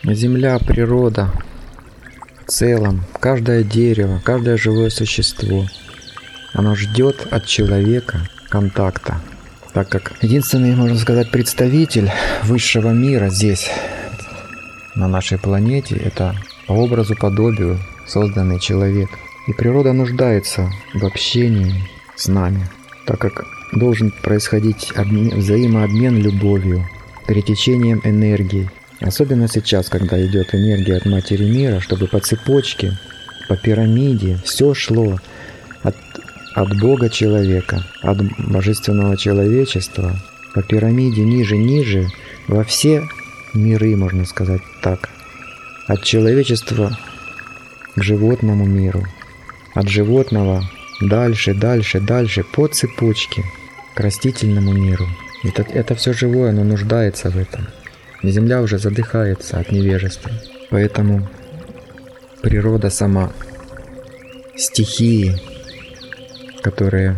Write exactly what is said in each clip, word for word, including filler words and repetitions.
Земля, природа, в целом, каждое дерево, каждое живое существо, оно ждет от человека контакта, так как единственный, можно сказать, представитель высшего мира здесь, на нашей планете, это по образу, подобию созданный человек. И природа нуждается в общении с нами, так как должен происходить обмен, взаимообмен любовью, перетечением энергии. Особенно сейчас, когда идет энергия от Матери Мира, чтобы по цепочке, по пирамиде все шло от, от Бога человека, от божественного человечества, по пирамиде ниже-ниже, во все миры, можно сказать так. От человечества к животному миру, от животного дальше, дальше, дальше, по цепочке к растительному миру. Это, это все живое, оно нуждается в этом. Земля уже задыхается от невежества. Поэтому природа сама, стихии, которые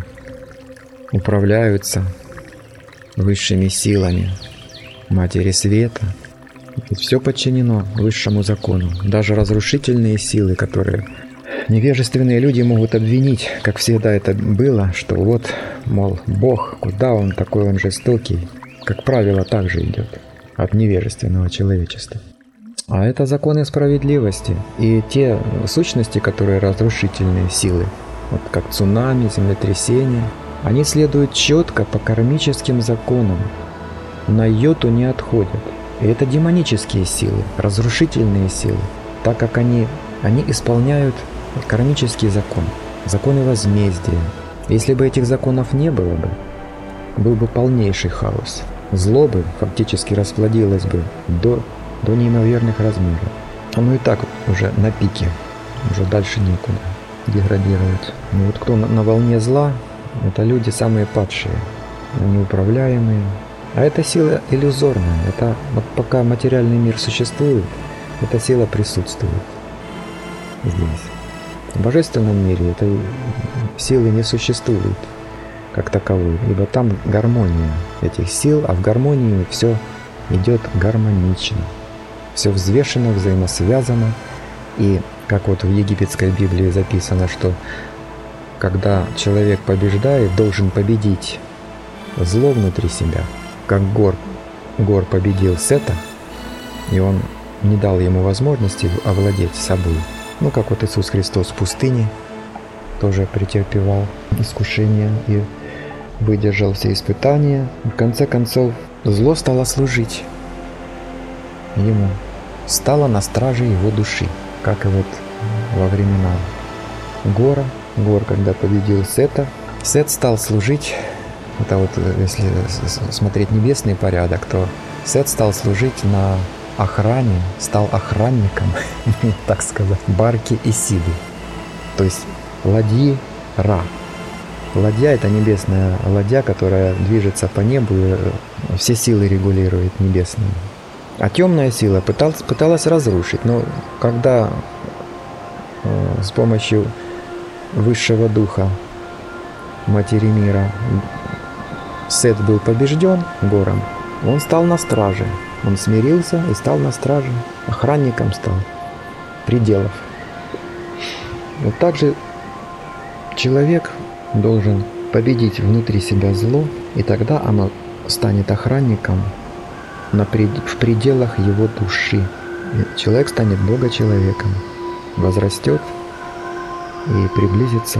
управляются высшими силами Матери Света, все подчинено высшему закону. Даже разрушительные силы, которые невежественные люди могут обвинить, как всегда это было, что вот, мол, Бог, куда он такой, он жестокий. Как правило, так же идет от невежественного человечества. А это законы справедливости. И те сущности, которые разрушительные силы, вот как цунами, землетрясения, они следуют четко по кармическим законам, на йоту не отходят. И это демонические силы, разрушительные силы, так как они, они исполняют кармический закон, законы возмездия. Если бы этих законов не было бы, был бы полнейший хаос. Зло бы фактически расплодилось бы до, до неимоверных размеров. Оно и так уже на пике, уже дальше некуда, деградирует. Но вот кто на, на волне зла, это люди самые падшие, неуправляемые. А эта сила иллюзорная. Это вот пока материальный мир существует, эта сила присутствует здесь. В божественном мире этой силы не существует как таковой, ибо там гармония этих сил, а в гармонии все идет гармонично, все взвешено, взаимосвязано. И как вот в египетской Библии записано, что когда человек побеждает, должен победить зло внутри себя, как Гор, Гор победил Сета, и он не дал ему возможности овладеть собой. Ну, как вот Иисус Христос в пустыне тоже претерпевал искушения и выдержал все испытания. В конце концов, зло стало служить ему, стало на страже его души, как и вот во времена Гора. Гор, когда победил Сета, Сет стал служить, это вот если смотреть небесный порядок, то Сет стал служить на охране, стал охранником, так сказать, Барки Исиды, то есть ладьи Ра. Ладья — это небесная ладья, которая движется по небу и все силы регулирует небесные. А темная сила пыталась, пыталась разрушить, но когда э, с помощью высшего духа Матери Мира Сет был побежден Гором, он стал на страже. Он смирился и стал на страже, охранником стал пределов. Вот так же человек должен победить внутри себя зло, и тогда оно станет охранником на пред... в пределах его души. И человек станет Бога-человеком, возрастет и приблизится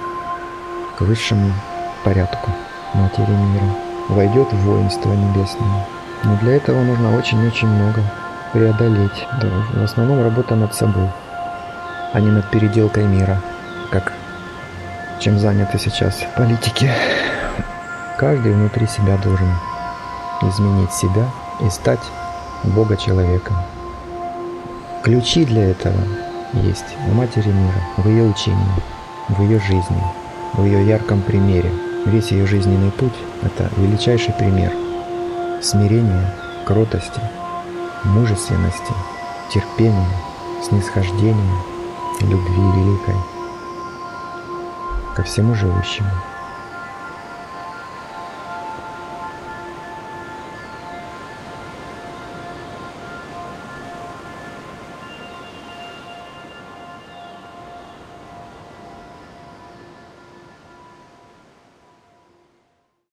к высшему порядку Матери Мира, войдет в воинство небесное. Но для этого нужно очень-очень много преодолеть. Да, в основном работа над собой, а не над переделкой мира, как чем заняты сейчас политики. Каждый внутри себя должен изменить себя и стать Бога-человеком. Ключи для этого есть у Матери Мира, в ее учении, в ее жизни, в ее ярком примере. Весь ее жизненный путь – это величайший пример смирения, кротости, мужественности, терпения, снисхождения, любви великой ко всему живущему.